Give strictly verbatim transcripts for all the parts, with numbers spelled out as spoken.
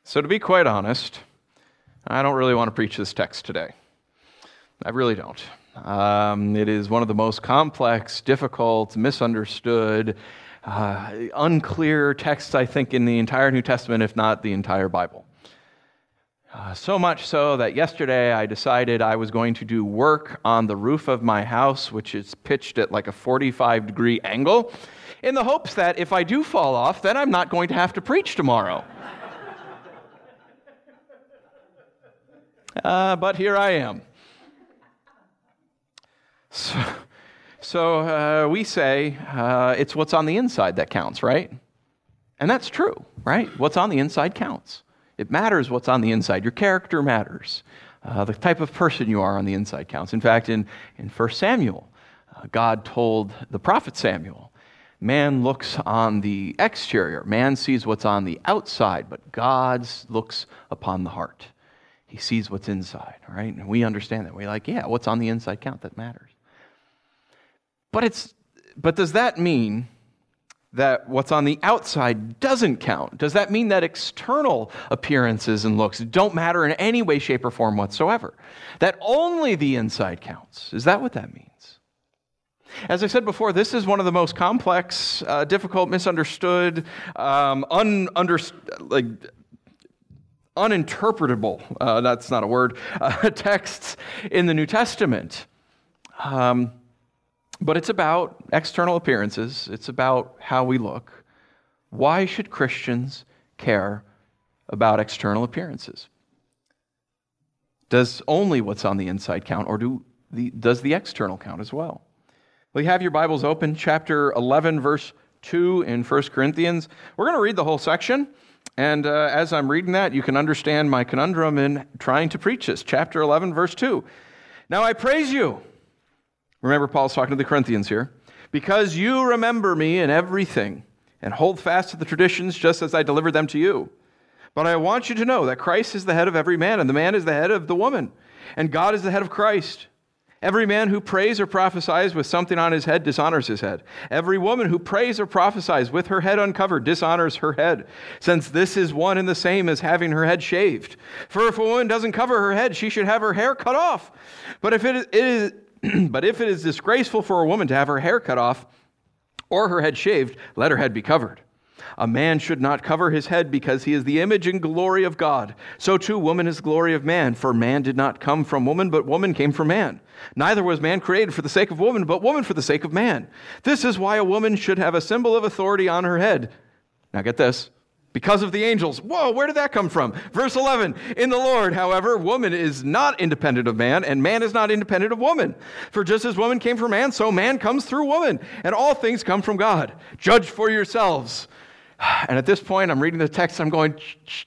So to be quite honest, I don't really want to preach this text today. I really don't. Um, it is one of the most complex, difficult, misunderstood, uh, unclear texts, I think, in the entire New Testament, if not the entire Bible. Uh, so much so that yesterday I decided I was going to do work on the roof of my house, which is pitched at like a forty-five degree angle, in the hopes that if I do fall off, then I'm not going to have to preach tomorrow. Uh, but here I am. So, so uh, we say uh, it's what's on the inside that counts, right? And that's true, right? What's on the inside counts. It matters what's on the inside. Your character matters. Uh, the type of person you are on the inside counts. In fact, in, in First Samuel, uh, God told the prophet Samuel, man looks on the exterior. Man sees what's on the outside, but God looks upon the heart. He sees what's inside, right? And we understand that. We're like, yeah, what's on the inside count, that matters. But it's, but does that mean that what's on the outside doesn't count? Does that mean that external appearances and looks don't matter in any way, shape, or form whatsoever? That only the inside counts? Is that what that means? As I said before, this is one of the most complex, uh, difficult, misunderstood, um, un, under, like, uninterpretable, uh, that's not a word, uh, texts in the New Testament. Um, but it's about external appearances. It's about how we look. Why should Christians care about external appearances? Does only what's on the inside count, or do the, does the external count as well? Well, you have your Bibles open, chapter eleven, verse two in First Corinthians. We're going to read the whole section. And uh, as I'm reading that, you can understand my conundrum in trying to preach this. Chapter eleven, verse two. Now I praise you. Remember, Paul's talking to the Corinthians here. Because you remember me in everything and hold fast to the traditions just as I delivered them to you. But I want you to know that Christ is the head of every man, and the man is the head of the woman, and God is the head of Christ. Every man who prays or prophesies with something on his head dishonors his head. Every woman who prays or prophesies with her head uncovered dishonors her head, since this is one and the same as having her head shaved. For if a woman doesn't cover her head, she should have her hair cut off. But if it is, but if it is disgraceful for a woman to have her hair cut off or her head shaved, let her head be covered. A man should not cover his head because he is the image and glory of God. So too woman is glory of man, for man did not come from woman, but woman came from man. Neither was man created for the sake of woman, but woman for the sake of man. This is why a woman should have a symbol of authority on her head. Now get this. Because of the angels. Whoa, where did that come from? Verse eleven, in the Lord, however, woman is not independent of man, and man is not independent of woman. For just as woman came from man, so man comes through woman, and all things come from God. Judge for yourselves. And at this point, I'm reading the text, I'm going,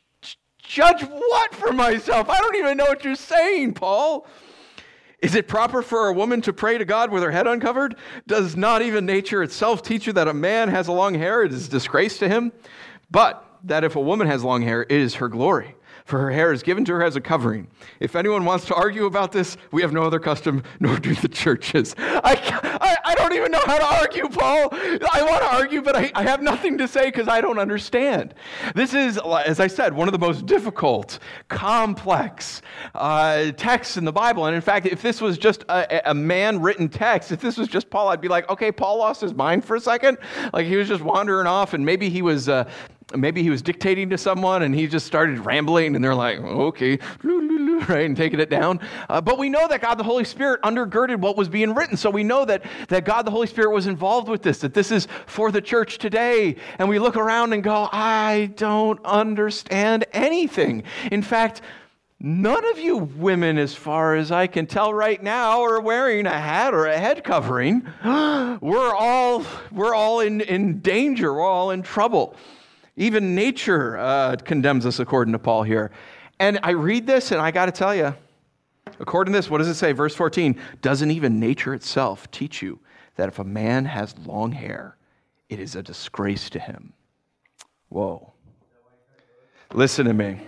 judge what for myself? I don't even know what you're saying, Paul. Is it proper for a woman to pray to God with her head uncovered? Does not even nature itself teach you that a man has a long hair, it is disgrace to him? But that if a woman has long hair, it is her glory, for her hair is given to her as a covering. If anyone wants to argue about this, we have no other custom, nor do the churches. I, I, I don't even know how to argue, Paul. I want to argue, but I, I have nothing to say because I don't understand. This is, as I said, one of the most difficult, complex uh, texts in the Bible. And in fact, if this was just a, a man-written text, if this was just Paul, I'd be like, okay, Paul lost his mind for a second. Like he was just wandering off, and maybe he was... Uh, Maybe he was dictating to someone and he just started rambling and they're like, okay, right, and taking it down. Uh, but we know that God the Holy Spirit undergirded what was being written. So we know that, that God the Holy Spirit was involved with this, that this is for the church today. And we look around and go, I don't understand anything. In fact, none of you women, as far as I can tell right now, are wearing a hat or a head covering. We're all, we're all in, in danger. We're all in trouble. Even nature uh, condemns us according to Paul here. And I read this and I got to tell you, according to this, what does it say? Verse fourteen, doesn't even nature itself teach you that if a man has long hair, it is a disgrace to him? Whoa. Listen to me.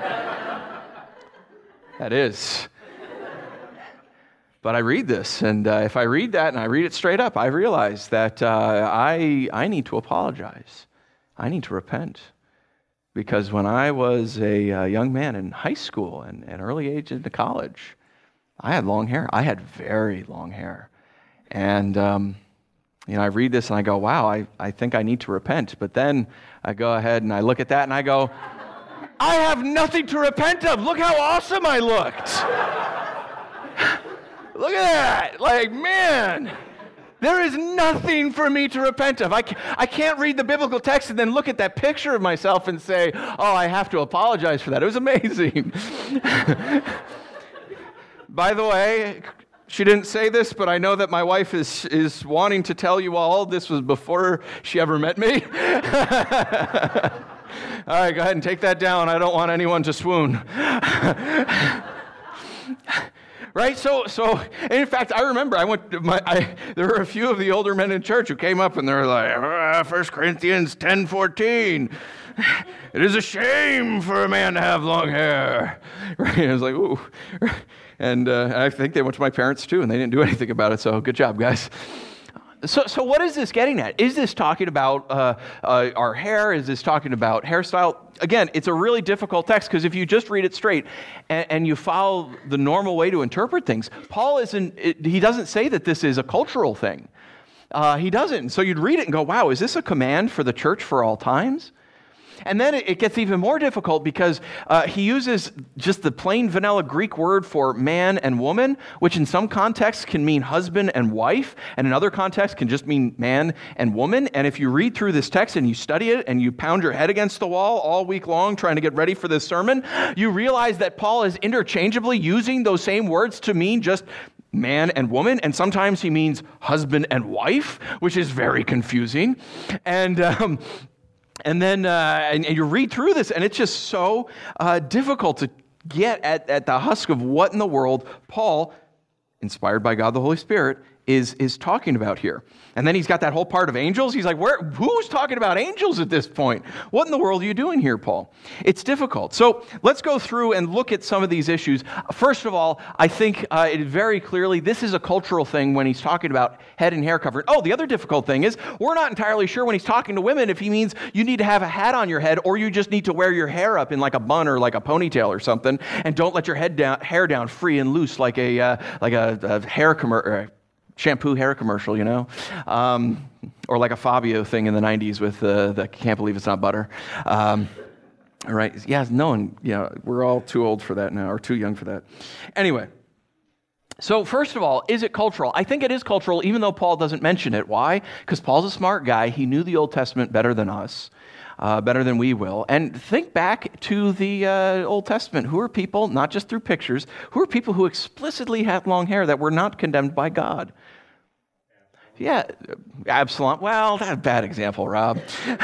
That is. But I read this, and uh, if I read that and I read it straight up, I realize that uh, I I need to apologize. I need to repent. Because when I was a uh, young man in high school and an early age into college, I had long hair. I had very long hair. And, um, you know, I read this and I go, wow, I, I think I need to repent. But then I go ahead and I look at that and I go, I have nothing to repent of. Look how awesome I looked. Look at that. Like, man, there is nothing for me to repent of. I, I can't read the biblical text and then look at that picture of myself and say, oh, I have to apologize for that. It was amazing. By the way, she didn't say this, but I know that my wife is, is wanting to tell you all this was before she ever met me. All right, go ahead and take that down. I don't want anyone to swoon. Right? So, so in fact, I remember I went. My, I, there were a few of the older men in church who came up and they were like, ah, First Corinthians ten fourteen. It is a shame for a man to have long hair. Right? I was like, ooh. And uh, I think they went to my parents too, and they didn't do anything about it. So good job, guys. So, so what is this getting at? Is this talking about uh, uh, our hair? Is this talking about hairstyle? Again, it's a really difficult text because if you just read it straight and, and you follow the normal way to interpret things, Paul isn't. It, he doesn't say that this is a cultural thing. Uh, he doesn't. So you'd read it and go, "Wow, is this a command for the church for all times?" And then it gets even more difficult because uh, he uses just the plain vanilla Greek word for man and woman, which in some contexts can mean husband and wife, and in other contexts can just mean man and woman. And if you read through this text and you study it and you pound your head against the wall all week long trying to get ready for this sermon, you realize that Paul is interchangeably using those same words to mean just man and woman, and sometimes he means husband and wife, which is very confusing. And um, And then uh, and, and you read through this, and it's just so uh, difficult to get at, at the husk of what in the world Paul, inspired by God the Holy Spirit, is, is talking about here. And then he's got that whole part of angels. He's like, "Where? Who's talking about angels at this point? What in the world are you doing here, Paul?" It's difficult. So let's go through and look at some of these issues. First of all, I think uh, it very clearly, this is a cultural thing when he's talking about head and hair covering. Oh, the other difficult thing is, we're not entirely sure when he's talking to women if he means you need to have a hat on your head or you just need to wear your hair up in like a bun or like a ponytail or something, and don't let your head down, hair down free and loose like a uh, like a, a hair commercial. Shampoo hair commercial, you know, um, or like a Fabio thing in the nineties with uh, the "Can't Believe It's Not Butter." Um, all right, yeah, no one, you know, we're all too old for that now, or too young for that. Anyway, so first of all, is it cultural? I think it is cultural, even though Paul doesn't mention it. Why? Because Paul's a smart guy. He knew the Old Testament better than us. Uh, better than we will. And think back to the uh, Old Testament. Who are people, not just through pictures, who are people who explicitly had long hair that were not condemned by God? Yeah, Absalom. Well, that's a bad example, Rob.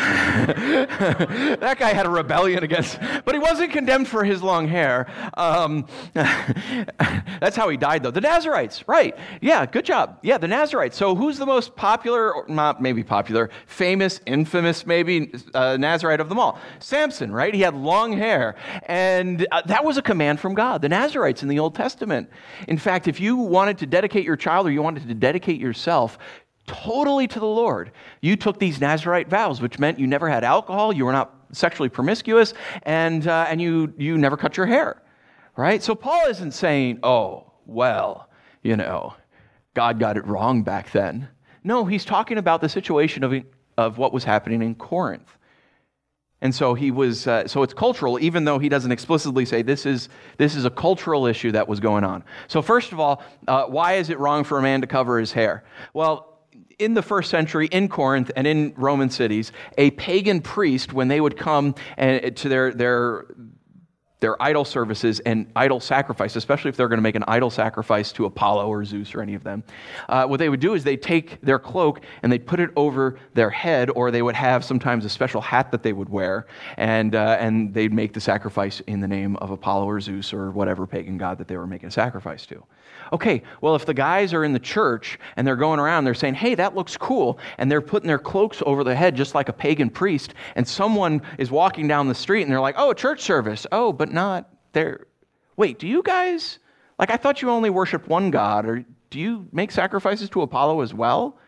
That guy had a rebellion against, but he wasn't condemned for his long hair. Um, that's how he died, though. The Nazarites, right. Yeah, good job. Yeah, the Nazarites. So who's the most popular, or not maybe popular, famous, infamous maybe, uh, Nazarite of them all? Samson, right? He had long hair. And uh, that was a command from God, the Nazarites in the Old Testament. In fact, if you wanted to dedicate your child or you wanted to dedicate yourself totally to the Lord, you took these Nazarite vows, which meant you never had alcohol, you were not sexually promiscuous, and uh, and you you never cut your hair, right? So Paul isn't saying, oh, well, you know, God got it wrong back then. No, he's talking about the situation of of what was happening in Corinth. And so he was. Uh, so it's cultural, even though he doesn't explicitly say this is this is a cultural issue that was going on. So first of all, uh, why is it wrong for a man to cover his hair? Well, in the first century, in Corinth and in Roman cities, a pagan priest, when they would come and, to their their their idol services and idol sacrifice, especially if they're going to make an idol sacrifice to Apollo or Zeus or any of them, uh, what they would do is they'd take their cloak and they'd put it over their head, or they would have sometimes a special hat that they would wear, and uh, and they'd make the sacrifice in the name of Apollo or Zeus or whatever pagan god that they were making a sacrifice to. Okay, well, if the guys are in the church and they're going around, they're saying, hey, that looks cool, and they're putting their cloaks over their head just like a pagan priest, and someone is walking down the street and they're like, oh, church service. Oh, but not there. Wait, do you guys, like, I thought you only worshiped one God, or do you make sacrifices to Apollo as well?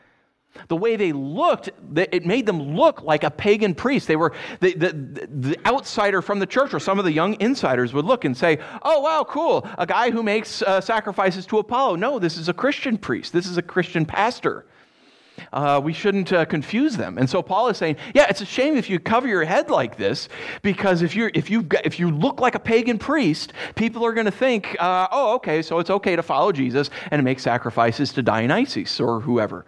The way they looked, it made them look like a pagan priest. They were the, the, the outsider from the church, or some of the young insiders would look and say, oh, wow, cool, a guy who makes uh, sacrifices to Apollo. No, this is a Christian priest. This is a Christian pastor. Uh, we shouldn't uh, confuse them. And so Paul is saying, yeah, it's a shame if you cover your head like this, because if you if you if you look like a pagan priest, people are going to think, uh, oh, okay, so it's okay to follow Jesus and to make sacrifices to Dionysus or whoever.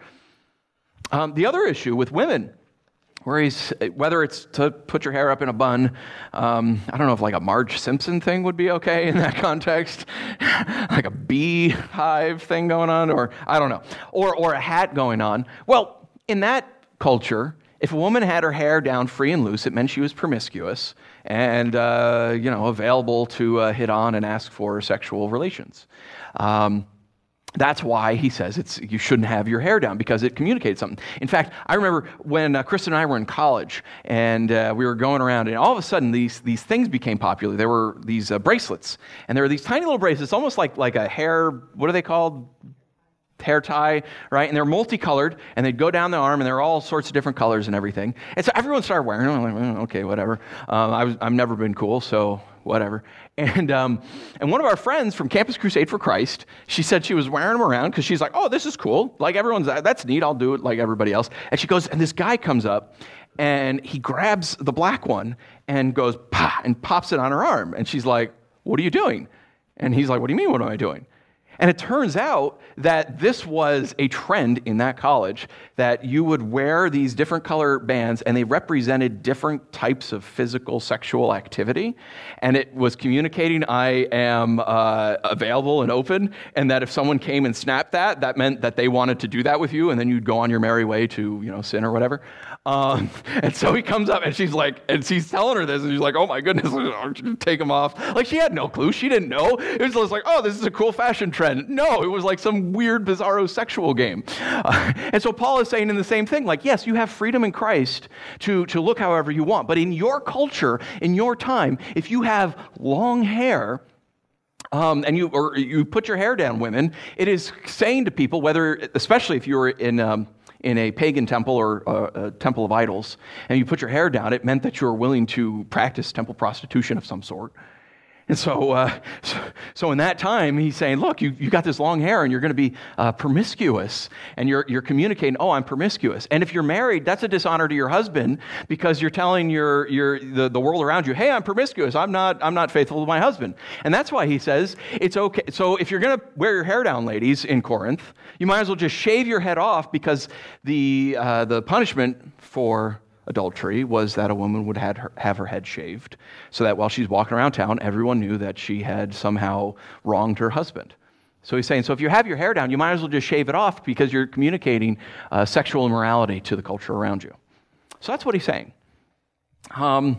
Um, the other issue with women, where he's, whether it's to put your hair up in a bun, um, I don't know if like a Marge Simpson thing would be okay in that context, like a beehive thing going on, or I don't know, or or a hat going on. Well, in that culture, if a woman had her hair down free and loose, it meant she was promiscuous and uh, you know available to uh, hit on and ask for sexual relations. Um, That's why he says it's you shouldn't have your hair down, because it communicates something. In fact, I remember when uh, Kristen and I were in college, and uh, we were going around, and all of a sudden these these things became popular. There were these uh, bracelets, and there were these tiny little bracelets, almost like like a hair. What are they called? Hair tie, right? And they're multicolored, and they'd go down the arm, and they're all sorts of different colors and everything. And so everyone started wearing them. I'm like, mm, okay, whatever. Um, I was I've never been cool, so whatever. And um, and one of our friends from Campus Crusade for Christ, she said she was wearing them around because she's like, oh, this is cool. Like everyone's, that's neat. I'll do it like everybody else. And she goes, and this guy comes up, and he grabs the black one and goes, pa, and pops it on her arm. And she's like, what are you doing? And he's like, what do you mean, what am I doing? And it turns out that this was a trend in that college, that you would wear these different color bands, and they represented different types of physical sexual activity. And it was communicating, I am uh, available and open, and that if someone came and snapped that, that meant that they wanted to do that with you, and then you'd go on your merry way to, you know, sin or whatever. Um, and so he comes up, and she's like, and she's telling her this, and she's like, oh my goodness, take him off. Like, she had no clue. She didn't know. It was just like, oh, this is a cool fashion trend. No, it was like some weird, bizarro sexual game. Uh, and so Paul is saying in the same thing, like, yes, you have freedom in Christ to, to look however you want, but in your culture, in your time, if you have long hair, Um, and you or you put your hair down, women, it is saying to people, whether, especially if you were in um, in a pagan temple or a, a temple of idols, and you put your hair down, it meant that you were willing to practice temple prostitution of some sort. And so, uh, so, so in that time, he's saying, look, you, you got this long hair, and you're going to be uh, promiscuous, and you're you're communicating, oh, I'm promiscuous. And if you're married, that's a dishonor to your husband, because you're telling your your the, the world around you, hey, I'm promiscuous. I'm not I'm not faithful to my husband. And that's why he says it's okay. So if you're going to wear your hair down, ladies, in Corinth, you might as well just shave your head off, because the uh, the punishment for adultery was that a woman would have her, have her head shaved, so that while she's walking around town, everyone knew that she had somehow wronged her husband. So he's saying, so if you have your hair down, you might as well just shave it off, because you're communicating uh, sexual immorality to the culture around you. So that's what he's saying. Um,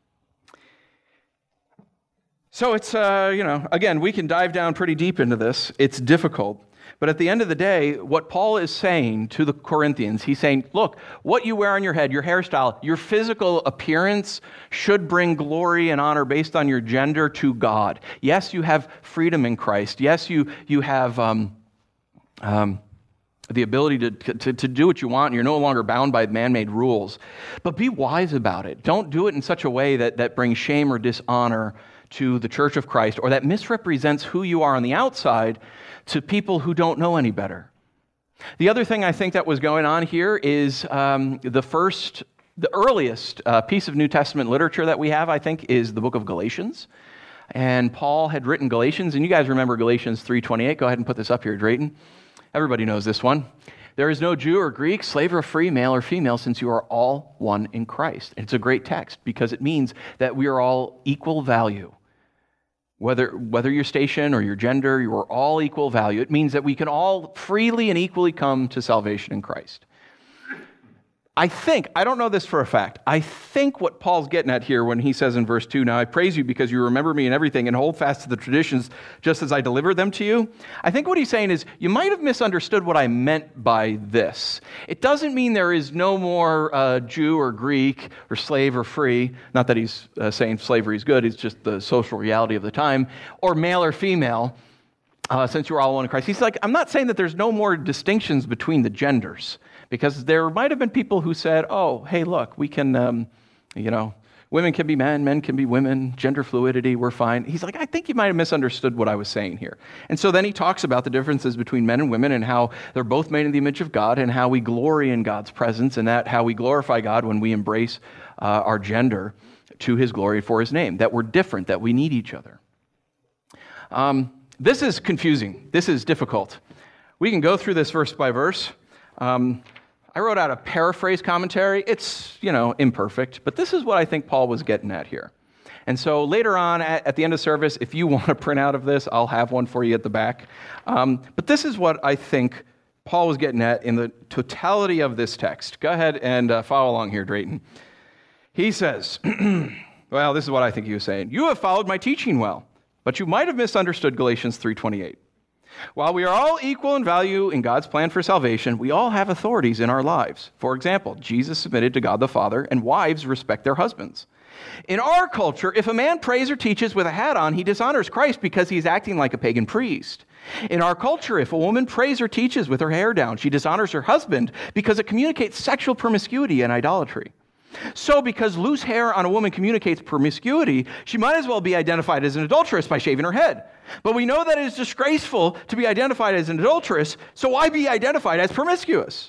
so it's, uh, you know, again, we can dive down pretty deep into this. It's difficult. But at the end of the day, what Paul is saying to the Corinthians, he's saying, look, what you wear on your head, your hairstyle, your physical appearance should bring glory and honor based on your gender to God. Yes, you have freedom in Christ. Yes, you you have um, um, the ability to, to, to do what you want, and you're no longer bound by man-made rules. But be wise about it. Don't do it in such a way that, that brings shame or dishonor to the Church of Christ, or that misrepresents who you are on the outside to people who don't know any better. The other thing I think that was going on here is um, the first, the earliest uh, piece of New Testament literature that we have, I think, is the book of Galatians. And Paul had written Galatians, and you guys remember Galatians three twenty-eight. Go ahead and put this up here, Drayton. Everybody knows this one. There is no Jew or Greek, slave or free, male or female, since you are all one in Christ. And it's a great text, because it means that we are all equal value. Whether whether your station or your gender, you are all equal value. It means that we can all freely and equally come to salvation in Christ. I think, I don't know this for a fact, I think what Paul's getting at here when he says in verse two, now I praise you because you remember me in everything and hold fast to the traditions just as I delivered them to you. I think what he's saying is, you might have misunderstood what I meant by this. It doesn't mean there is no more uh, Jew or Greek or slave or free. Not that he's uh, saying slavery is good, it's just the social reality of the time. Or male or female, uh, since you're all one in Christ. He's like, I'm not saying that there's no more distinctions between the genders. Because there might have been people who said, oh, hey, look, we can, um, you know, women can be men, men can be women, gender fluidity, we're fine. He's like, I think you might have misunderstood what I was saying here. And so then he talks about the differences between men and women and how they're both made in the image of God and how we glory in God's presence and that how we glorify God when we embrace uh, our gender to his glory for his name, that we're different, that we need each other. Um, this is confusing. This is difficult. We can go through this verse by verse. Um, I wrote out a paraphrase commentary. It's, you know, imperfect, but this is what I think Paul was getting at here. And so later on at, at the end of service, if you want a printout of this, I'll have one for you at the back. Um, but this is what I think Paul was getting at in the totality of this text. Go ahead and uh, follow along here, Drayton. He says, well, this is what I think he was saying. You have followed my teaching well, but you might have misunderstood Galatians three twenty-eight. While we are all equal in value in God's plan for salvation, we all have authorities in our lives. For example, Jesus submitted to God the Father, and wives respect their husbands. In our culture, if a man prays or teaches with a hat on, he dishonors Christ because he's acting like a pagan priest. In our culture, if a woman prays or teaches with her hair down, she dishonors her husband because it communicates sexual promiscuity and idolatry. So because loose hair on a woman communicates promiscuity, she might as well be identified as an adulteress by shaving her head. But we know that it is disgraceful to be identified as an adulteress, so why be identified as promiscuous?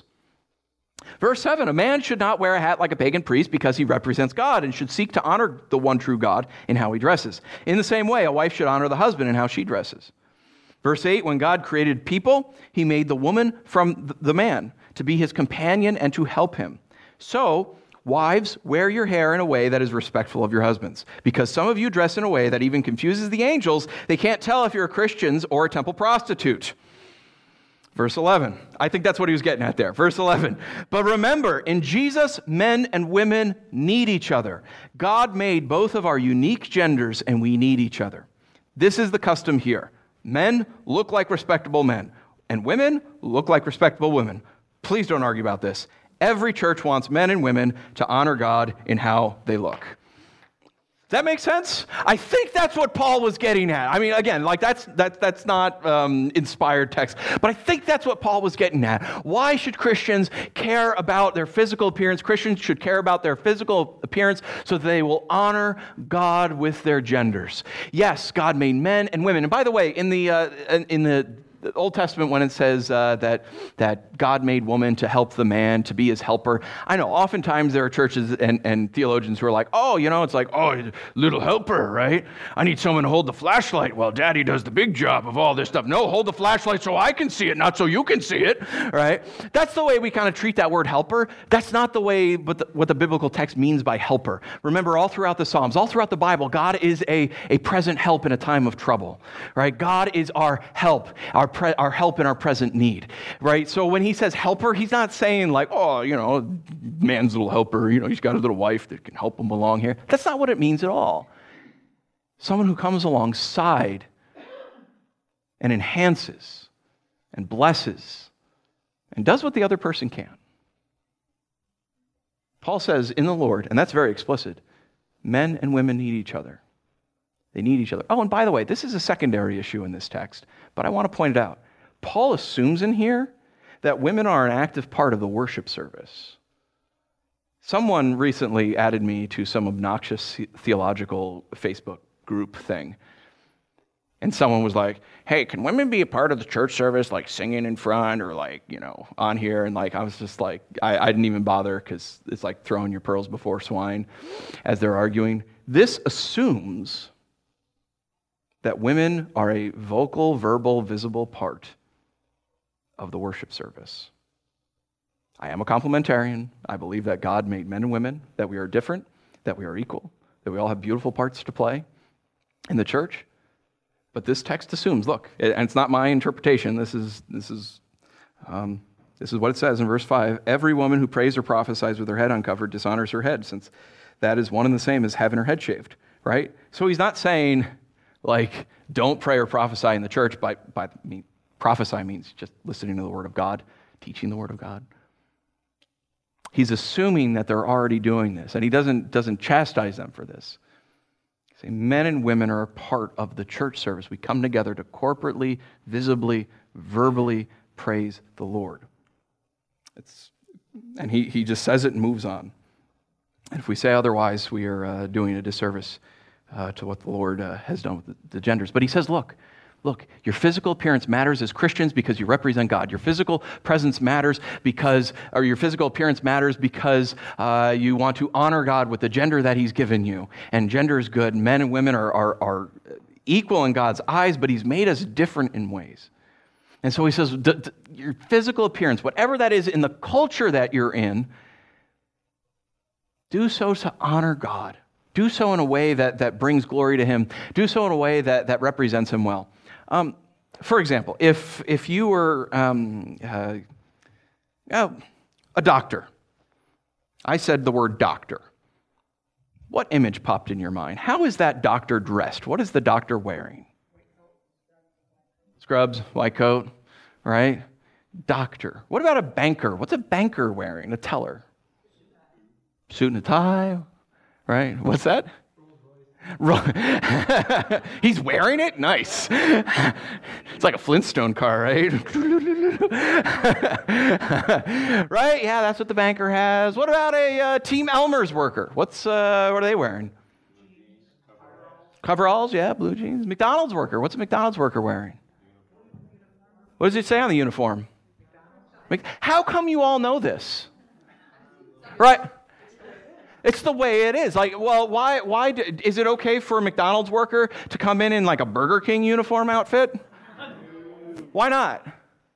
Verse seven, a man should not wear a hat like a pagan priest because he represents God and should seek to honor the one true God in how he dresses. In the same way, a wife should honor the husband in how she dresses. Verse eight, when God created people, he made the woman from the man to be his companion and to help him. So, wives, wear your hair in a way that is respectful of your husbands. Because some of you dress in a way that even confuses the angels. They can't tell if you're a Christian or a temple prostitute. Verse eleven. I think that's what he was getting at there. Verse eleven. But remember, in Jesus, men and women need each other. God made both of our unique genders, and we need each other. This is the custom here. Men look like respectable men, and women look like respectable women. Please don't argue about this. Every church wants men and women to honor God in how they look. Does that make sense? I think that's what Paul was getting at. I mean, again, like that's that, that's not um, inspired text, but I think that's what Paul was getting at. Why should Christians care about their physical appearance? Christians should care about their physical appearance so that they will honor God with their genders. Yes, God made men and women. And by the way, in the uh, in the The Old Testament, when it says uh, that that God made woman to help the man, to be his helper, I know oftentimes there are churches and, and theologians who are like, oh, you know, it's like, oh, little helper, right? I need someone to hold the flashlight while daddy does the big job of all this stuff. No, hold the flashlight so I can see it, not so you can see it, right? That's the way we kind of treat that word helper. That's not the way what the, what the biblical text means by helper. Remember, all throughout the Psalms, all throughout the Bible, God is a, a present help in a time of trouble, right? God is our help, our Pre- our help in our present need, right? So when he says helper, he's not saying like, oh, you know, man's little helper, you know, he's got a little wife that can help him along here. That's not what it means at all. Someone who comes alongside and enhances and blesses and does what the other person can. Paul says in the Lord, and that's very explicit, men and women need each other. They need each other. Oh, and by the way, this is a secondary issue in this text, but I want to point it out. Paul assumes in here that women are an active part of the worship service. Someone recently added me to some obnoxious theological Facebook group thing. And someone was like, hey, can women be a part of the church service, like singing in front or like, you know, on here? And like, I was just like, I, I didn't even bother because it's like throwing your pearls before swine as they're arguing. This assumes that women are a vocal, verbal, visible part of the worship service. I am a complementarian. I believe that God made men and women, that we are different, that we are equal, that we all have beautiful parts to play in the church. But this text assumes, look, and it's not my interpretation. This is this is um, this is what it says in verse five. Every woman who prays or prophesies with her head uncovered dishonors her head, since that is one and the same as having her head shaved, right? So he's not saying, like, don't pray or prophesy in the church. By, by I mean, prophesy means just listening to the word of God, teaching the word of God. He's assuming that they're already doing this, and he doesn't, doesn't chastise them for this. See, men and women are a part of the church service. We come together to corporately, visibly, verbally praise the Lord. It's And he, he just says it and moves on. And if we say otherwise, we are uh, doing a disservice uh, to what the Lord uh, has done with the, the genders. But he says, look, look, your physical appearance matters as Christians because you represent God. Your physical presence matters because, or your physical appearance matters because uh, you want to honor God with the gender that he's given you. And gender is good. Men and women are, are, are equal in God's eyes, but he's made us different in ways. And so he says, d- d- your physical appearance, whatever that is in the culture that you're in, do so to honor God. Do so in a way that, that brings glory to him. Do so in a way that, that represents him well. Um, for example, if if you were um, uh, oh, a doctor, I said the word doctor. What image popped in your mind? How is that doctor dressed? What is the doctor wearing? Scrubs, white coat, right? Doctor. What about a banker? What's a banker wearing? A teller? Suit and a tie, right? What's that? He's wearing it? Nice. It's like a Flintstone car, right? Right? Yeah, that's what the banker has. What about a uh, Team Elmer's worker? What's uh, what are they wearing? Coveralls, yeah, blue jeans. McDonald's worker. What's a McDonald's worker wearing? What does it say on the uniform? How come you all know this? Right? It's the way it is. Like, well, why? Why do, is it okay for a McDonald's worker to come in in like a Burger King uniform outfit? Why not?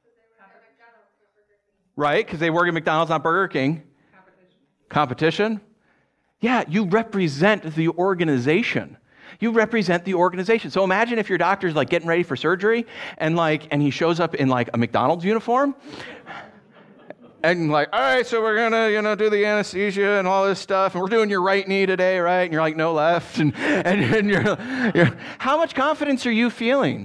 Right? Because they work at McDonald's, not Burger King. Competition. Competition? Yeah, you represent the organization. You represent the organization. So imagine if your doctor's like getting ready for surgery, and like, and he shows up in like a McDonald's uniform. And like, all right, so we're going to, you know, do the anesthesia and all this stuff. And we're doing your right knee today, right? And you're like, no, left. And, and, and you're, you're, how much confidence are you feeling?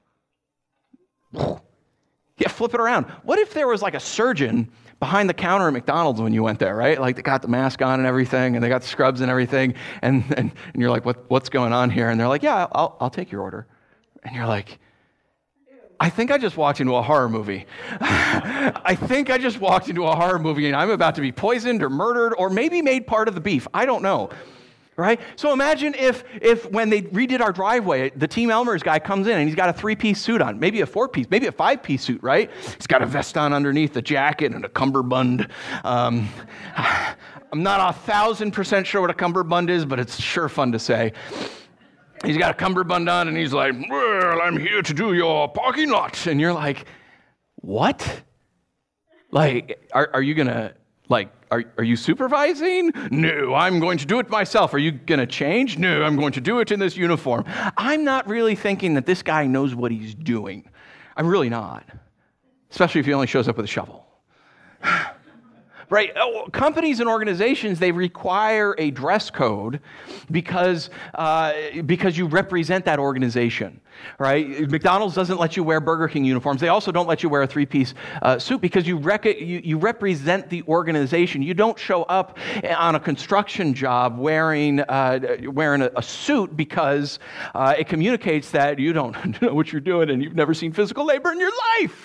Yeah, flip it around. What if there was like a surgeon behind the counter at McDonald's when you went there, right? Like they got the mask on and everything, and they got the scrubs and everything. And, and, and you're like, what, what's going on here? And they're like, yeah, I'll, I'll take your order. And you're like, I think I just walked into a horror movie. I think I just walked into a horror movie and I'm about to be poisoned or murdered or maybe made part of the beef. I don't know, right? So imagine if if when they redid our driveway, the Team Elmer's guy comes in and he's got a three-piece suit on, maybe a four-piece, maybe a five-piece suit, right? He's got a vest on underneath, a jacket, and a cummerbund. Um, I'm not a thousand percent sure what a cummerbund is, but it's sure fun to say. He's got a cummerbund on, and he's like, well, I'm here to do your parking lot. And you're like, what? Like, are, are you going to, like, are, are you supervising? No, I'm going to do it myself. Are you going to change? No, I'm going to do it in this uniform. I'm not really thinking that this guy knows what he's doing. I'm really not, especially if he only shows up with a shovel. Right? Companies and organizations, they require a dress code because uh, because you represent that organization, right? McDonald's doesn't let you wear Burger King uniforms. They also don't let you wear a three-piece uh, suit because you, rec- you you represent the organization. You don't show up on a construction job wearing uh, wearing a, a suit because uh, it communicates that you don't know what you're doing and you've never seen physical labor in your life.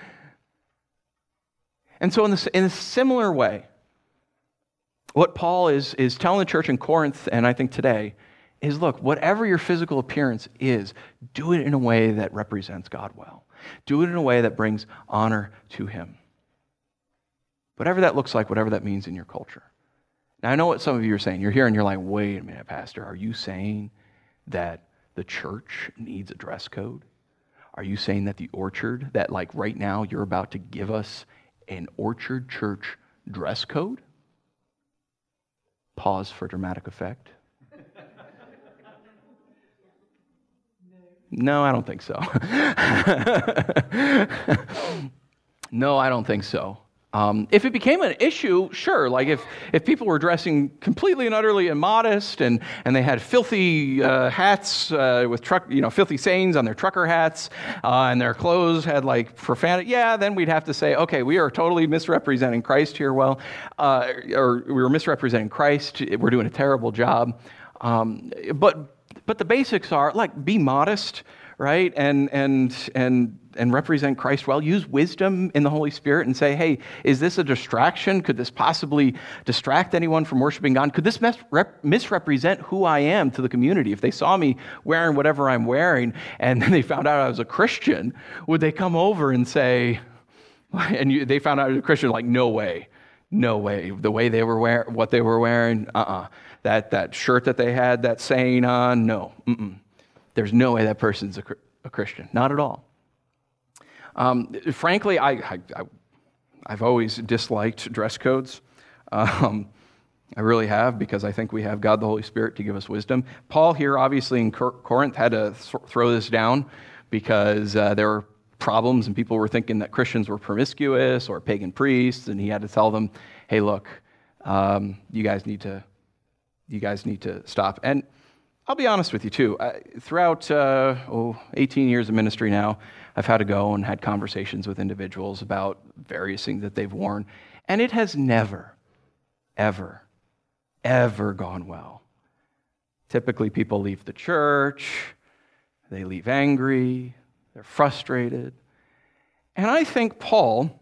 And so in, this, in a similar way, what Paul is, is telling the church in Corinth, and I think today, is look, whatever your physical appearance is, do it in a way that represents God well. Do it in a way that brings honor to him. Whatever that looks like, whatever that means in your culture. Now, I know what some of you are saying. You're here and you're like, wait a minute, Pastor, are you saying that the church needs a dress code? Are you saying that the orchard, that like right now you're about to give us an Orchard Church dress code? Pause for dramatic effect. No, I don't think so. No, I don't think so. Um, if it became an issue, sure. Like if, if people were dressing completely and utterly immodest and, and they had filthy uh, hats uh, with truck, you know, filthy sayings on their trucker hats uh, and their clothes had like profanity, yeah, then we'd have to say, okay, we are totally misrepresenting Christ here. Well, uh, or we were misrepresenting Christ. We're doing a terrible job. Um, but but the basics are like be modest. right? And and and and represent Christ well. Use wisdom in the Holy Spirit and say, hey, is this a distraction? Could this possibly distract anyone from worshiping God? Could this mis- rep- misrepresent who I am to the community? If they saw me wearing whatever I'm wearing and then they found out I was a Christian, would they come over and say, and you, they found out I was a Christian, like, no way, no way. The way they were wearing, what they were wearing, uh-uh. That, that shirt that they had, that saying on, no, mm-mm. There's no way that person's a, a Christian, not at all. Um, frankly, I, I, I, I've always disliked dress codes. Um, I really have, because I think we have God the Holy Spirit to give us wisdom. Paul here, obviously, in Cor- Corinth, had to th- throw this down because uh, there were problems and people were thinking that Christians were promiscuous or pagan priests, and he had to tell them, hey, look, um, you guys need to, you guys need to stop. And I'll be honest with you, too. I, throughout uh, oh, eighteen years of ministry now, I've had to go and had conversations with individuals about various things that they've worn, and it has never, ever, ever gone well. Typically, people leave the church, they leave angry, they're frustrated. And I think Paul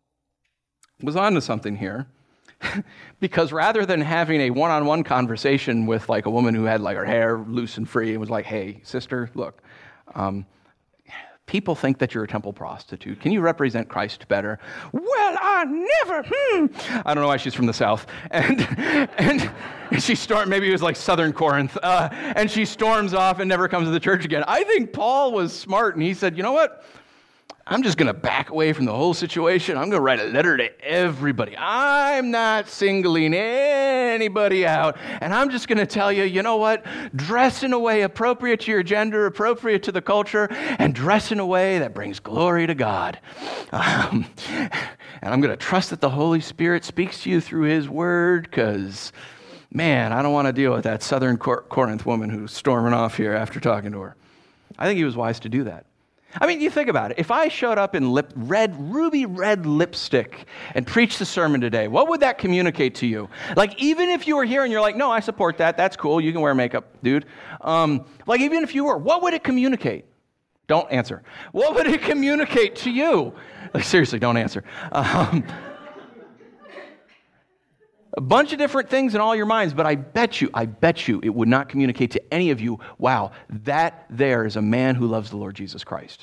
was onto something here, because rather than having a one-on-one conversation with like a woman who had like her hair loose and free and was like, hey, sister, look, um, people think that you're a temple prostitute. Can you represent Christ better? Well, I never, hmm. I don't know why she's from the South. And and she stormed, maybe it was like Southern Corinth, uh, and she storms off and never comes to the church again. I think Paul was smart, and he said, you know what? I'm just going to back away from the whole situation. I'm going to write a letter to everybody. I'm not singling anybody out. And I'm just going to tell you, you know what? Dress in a way appropriate to your gender, appropriate to the culture, and dress in a way that brings glory to God. Um, and I'm going to trust that the Holy Spirit speaks to you through His Word, because, man, I don't want to deal with that Southern Cor- Corinth woman who's storming off here after talking to her. I think he was wise to do that. I mean, you think about it. If I showed up in lip, red, ruby red lipstick and preached the sermon today, what would that communicate to you? Like, even if you were here and you're like, no, I support that. That's cool. You can wear makeup, dude. Um, like, even if you were, what would it communicate? Don't answer. What would it communicate to you? Like, seriously, don't answer. Um, a bunch of different things in all your minds, but I bet you, I bet you it would not communicate to any of you, wow, that there is a man who loves the Lord Jesus Christ.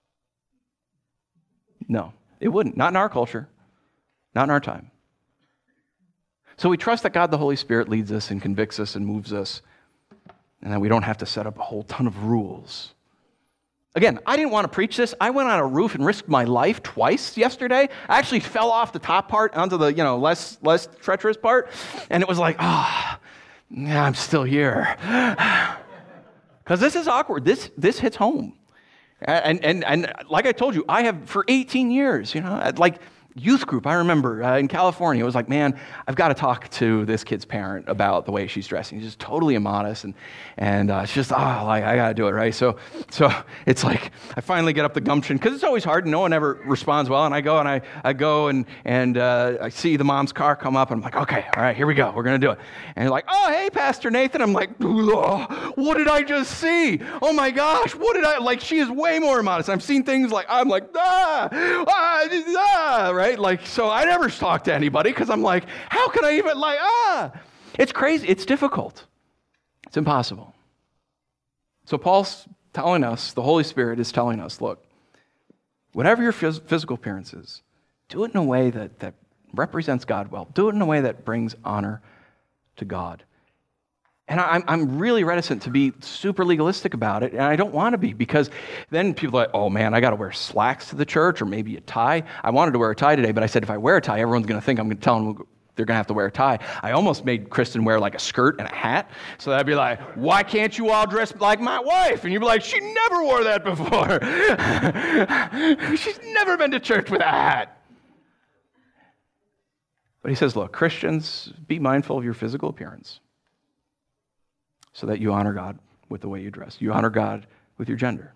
No, it wouldn't. Not in our culture. Not in our time. So we trust that God the Holy Spirit leads us and convicts us and moves us, and that we don't have to set up a whole ton of rules. Again, I didn't want to preach this. I went on a roof and risked my life twice yesterday. I actually fell off the top part onto the, you know, less less treacherous part, and it was like, ah, oh, yeah, I'm still here. Because this is awkward. This this hits home. And, and, and like I told you, I have for eighteen years, you know, like youth group, I remember uh, in California, it was like, man, I've got to talk to this kid's parent about the way she's dressing. She's just totally immodest, and and uh, it's just, oh, like, I got to do it, right? So so it's like, I finally get up the gumption, because it's always hard, and no one ever responds well, and I go, and I, I go, and and uh, I see the mom's car come up, and I'm like, okay, all right, here we go, we're going to do it. And you're like, oh, hey, Pastor Nathan. I'm like, oh, what did I just see? Oh my gosh, what did I, like, she is way more immodest. I've seen things like, I'm like, ah, ah, ah, right? Like, so I never talk to anybody, because I'm like, how can I even, like, ah, it's crazy. It's difficult. It's impossible. So Paul's telling us, the Holy Spirit is telling us, look, whatever your phys- physical appearance is, do it in a way that, that represents God well. Do it in a way that brings honor to God. And I'm I'm really reticent to be super legalistic about it, and I don't want to be, because then people are like, oh man, I got to wear slacks to the church, or maybe a tie. I wanted to wear a tie today, but I said if I wear a tie, everyone's going to think I'm going to tell them they're going to have to wear a tie. I almost made Kristen wear like a skirt and a hat, so that'd be like, why can't you all dress like my wife? And you'd be like, she never wore that before. She's never been to church with a hat. But he says, look, Christians, be mindful of your physical appearance, so that you honor God with the way you dress. You honor God with your gender.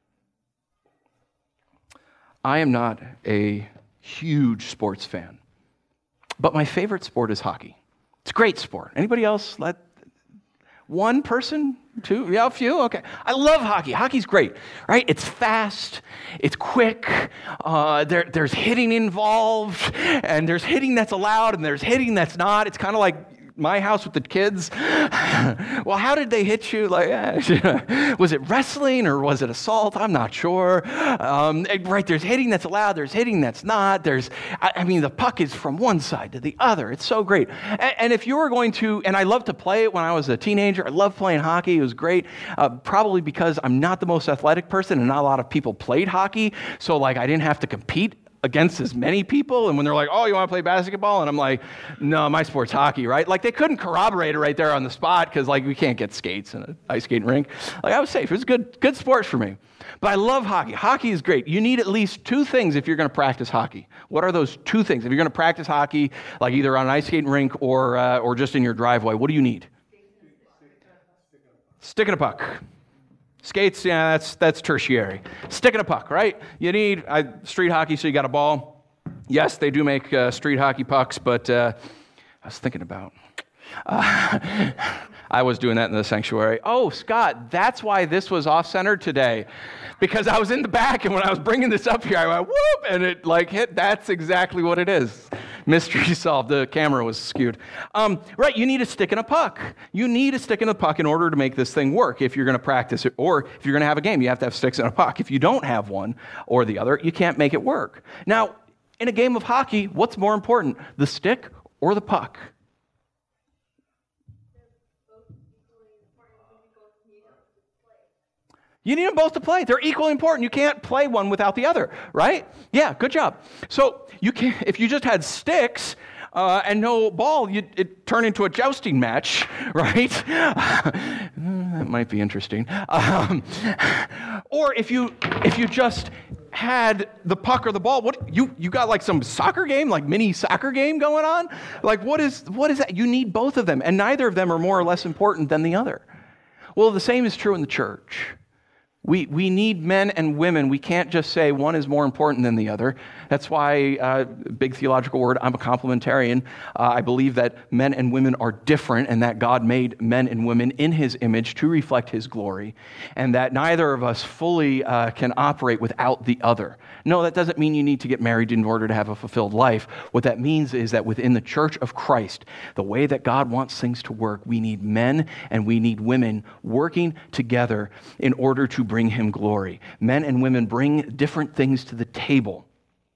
I am not a huge sports fan, but my favorite sport is hockey. It's a great sport. Anybody else? Let, One person? Two? Yeah, a few? Okay. I love hockey. Hockey's great, right? It's fast. It's quick. Uh, there, there's hitting involved, and there's hitting that's allowed, and there's hitting that's not. It's kind of like my house with the kids. Well, how did they hit you? Like, eh, was it wrestling or was it assault? I'm not sure. Um, right, there's hitting that's allowed. There's hitting that's not. There's, I, I mean, the puck is from one side to the other. It's so great. And, and if you were going to, and I loved to play it when I was a teenager. I loved playing hockey. It was great. Uh, probably because I'm not the most athletic person, and not a lot of people played hockey. So, like, I didn't have to compete against as many people, and when they're like, oh, you want to play basketball? And I'm like, no, my sport's hockey, right? Like, they couldn't corroborate it right there on the spot, because, like, we can't get skates in an ice skating rink. Like, I was safe. It was good, good sport for me. But I love hockey. Hockey is great. You need at least two things if you're going to practice hockey. What are those two things? If you're going to practice hockey, like either on an ice skating rink or, uh, or just in your driveway, what do you need? Stick in a puck. Skates, yeah, that's that's tertiary. Stick in a puck, right? You need uh, street hockey, so you got a ball. Yes, they do make uh, street hockey pucks, but uh, I was thinking about, uh, I was doing that in the sanctuary. Oh, Scott, that's why this was off-centered today, because I was in the back, and when I was bringing this up here, I went, whoop, and it like hit. That's exactly what it is. Mystery solved. The camera was skewed. Um, right, you need a stick and a puck. You need a stick and a puck in order to make this thing work if you're going to practice it, or if you're going to have a game, you have to have sticks and a puck. If you don't have one or the other, you can't make it work. Now, in a game of hockey, what's more important, the stick or the puck? You need them both to play. They're equally important. You can't play one without the other, right? Yeah, good job. So you can, if you just had sticks uh, and no ball, you'd, it'd turn into a jousting match, right? That might be interesting. Um, or if you if you just had the puck or the ball, what you you got like some soccer game, like mini soccer game going on? Like what is what is that? You need both of them, and neither of them are more or less important than the other. Well, the same is true in the church. We we need men and women. We can't just say one is more important than the other. That's why, uh, big theological word, I'm a complementarian. Uh, I believe that men and women are different, and that God made men and women in his image to reflect his glory, and that neither of us fully uh, can operate without the other. No, that doesn't mean you need to get married in order to have a fulfilled life. What that means is that within the church of Christ, the way that God wants things to work, we need men and we need women working together in order to bring him glory. Men and women bring different things to the table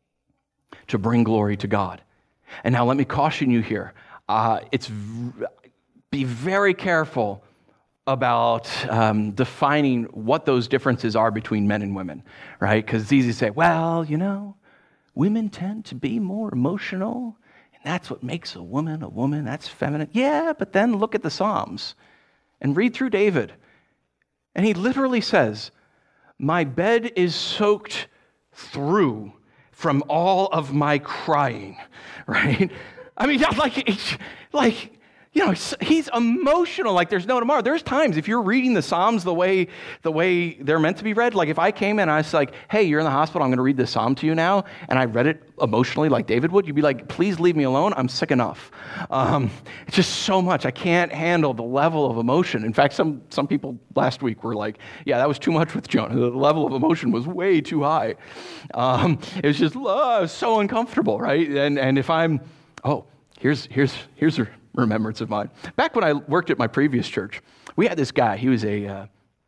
to bring glory to God. And now let me caution you here. Uh, it's v- be very careful about um, defining what those differences are between men and women, right? Because it's easy to say, well, you know, women tend to be more emotional, and that's what makes a woman a woman. That's feminine. Yeah, but then look at the Psalms and read through David. And he literally says, my bed is soaked through from all of my crying, right? I mean, like, like, you know, he's emotional like there's no tomorrow. There's times if you're reading the Psalms the way the way they're meant to be read, like if I came in and I was like, hey, you're in the hospital, I'm going to read this Psalm to you now, and I read it emotionally like David would, you'd be like, please leave me alone. I'm sick enough. Um, it's just so much. I can't handle the level of emotion. In fact, some some people last week were like, yeah, that was too much with Jonah. The level of emotion was way too high. Um, it was just oh, so uncomfortable, right? And and if I'm, oh, here's here's here's a remembrance of mine. Back when I worked at my previous church, we had this guy. He was a uh,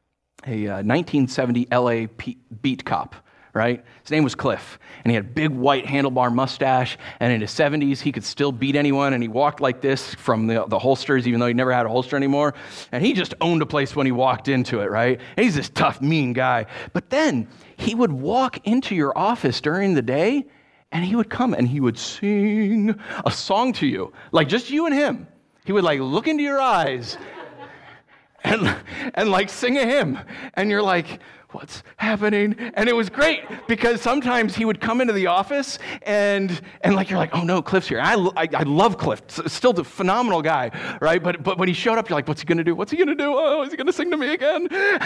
a uh, nineteen seventy L A P- beat cop, right? His name was Cliff, and he had a big white handlebar mustache, and in his seventies, he could still beat anyone, and he walked like this from the, the holsters, even though he never had a holster anymore, and he just owned a place when he walked into it, right? And he's this tough, mean guy. But then he would walk into your office during the day, and he would come and he would sing a song to you, like just you and him. He would like look into your eyes and, and like sing a hymn. And you're like, what's happening? And it was great because sometimes he would come into the office and and like you're like, oh no, Cliff's here. I, I, I love Cliff. Still a phenomenal guy, right? But but when he showed up, you're like, what's he going to do? What's he going to do? Oh, is he going to sing to me again?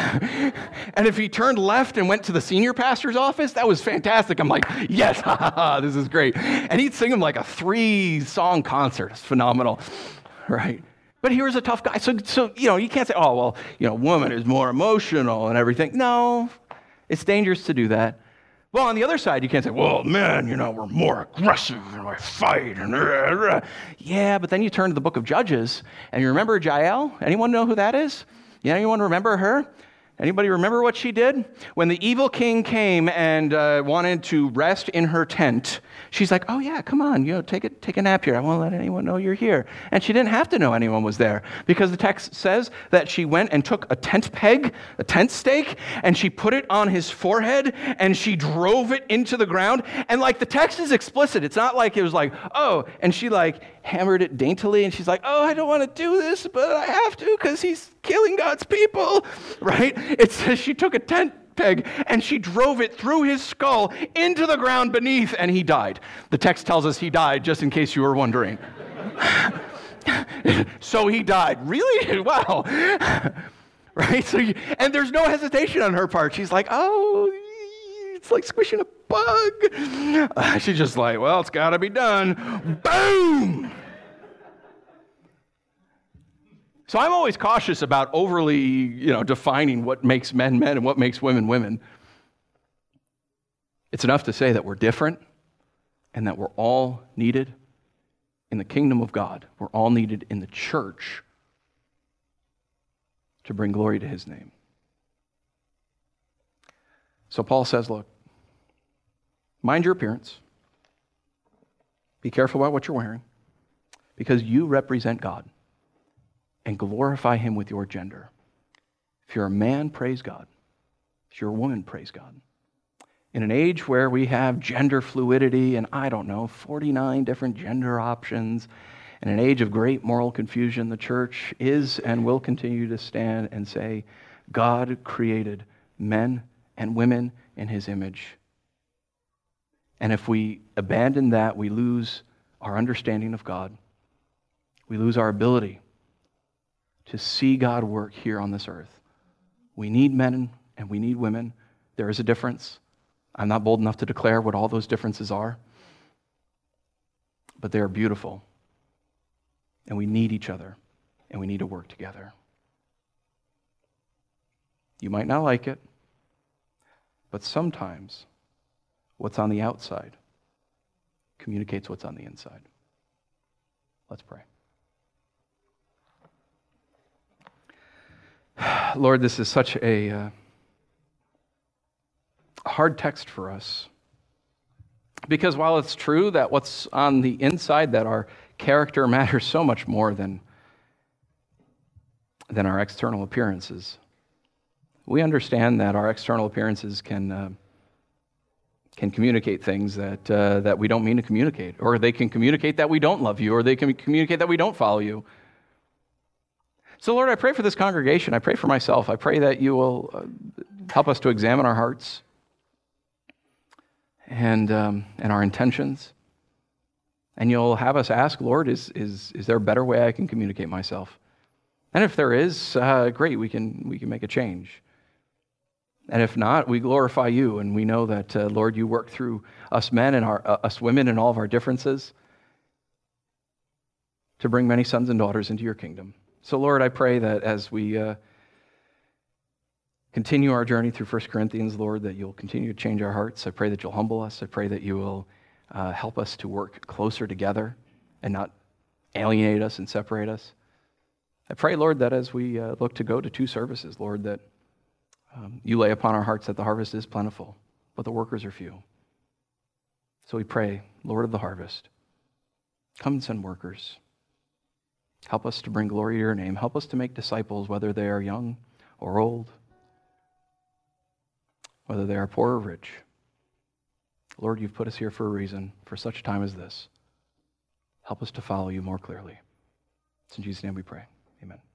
And if he turned left and went to the senior pastor's office, that was fantastic. I'm like, yes, ha, ha, ha, this is great. And he'd sing him like a three-song concert. It's phenomenal, right? But here's a tough guy. So, so, you know, you can't say, oh, well, you know, woman is more emotional and everything. No, it's dangerous to do that. Well, on the other side, you can't say, well, men, you know, we're more aggressive and we fight. And rah, rah. Yeah, but then you turn to the book of Judges, and you remember Jael? Anyone know who that is? Yeah, anyone remember her? Anybody remember what she did? When the evil king came and uh, wanted to rest in her tent, she's like, oh yeah, come on, you know, take a, take a nap here. I won't let anyone know you're here. And she didn't have to know anyone was there because the text says that she went and took a tent peg, a tent stake, and she put it on his forehead and she drove it into the ground. And like the text is explicit. It's not like it was like, oh, and she like hammered it daintily and she's like, oh, I don't want to do this, but I have to because he's killing God's people, right? It says she took a tent peg and she drove it through his skull into the ground beneath, and he died. The text tells us he died, just in case you were wondering. So he died. Really? Wow. Right? So, you, and there's no hesitation on her part. She's like, oh, it's like squishing a bug. Uh, she's just like, well, it's got to be done. Boom! So I'm always cautious about overly, you know, defining what makes men men and what makes women women. It's enough to say that we're different and that we're all needed in the kingdom of God. We're all needed in the church to bring glory to his name. So Paul says, look, mind your appearance. Be careful about what you're wearing because you represent God. And glorify him with your gender. If you're a man, praise God. If you're a woman, praise God. In an age where we have gender fluidity and, I don't know, forty-nine different gender options, in an age of great moral confusion, the church is and will continue to stand and say, God created men and women in his image. And if we abandon that, we lose our understanding of God. We lose our ability to see God work here on this earth. We need men and we need women. There is a difference. I'm not bold enough to declare what all those differences are, but they are beautiful. And we need each other, and we need to work together. You might not like it, but sometimes what's on the outside communicates what's on the inside. Let's pray. Lord, this is such a uh, hard text for us. Because while it's true that what's on the inside, that our character matters so much more than, than our external appearances, we understand that our external appearances can, uh, can communicate things that, uh, that we don't mean to communicate, or they can communicate that we don't love you, or they can communicate that we don't follow you. So, Lord, I pray for this congregation. I pray for myself. I pray that you will uh, help us to examine our hearts and um, and our intentions. And you'll have us ask, Lord, is is is there a better way I can communicate myself? And if there is, uh, great, we can we can make a change. And if not, we glorify you, and we know that, uh, Lord, you work through us men and our uh, us women and all of our differences to bring many sons and daughters into your kingdom. So, Lord, I pray that as we uh, continue our journey through First Corinthians, Lord, that you'll continue to change our hearts. I pray that you'll humble us. I pray that you will uh, help us to work closer together and not alienate us and separate us. I pray, Lord, that as we uh, look to go to two services, Lord, that um, you lay upon our hearts that the harvest is plentiful, but the workers are few. So we pray, Lord of the harvest, come and send workers. Help us to bring glory to your name. Help us to make disciples, whether they are young or old, whether they are poor or rich. Lord, you've put us here for a reason, for such a time as this. Help us to follow you more clearly. It's in Jesus' name we pray. Amen.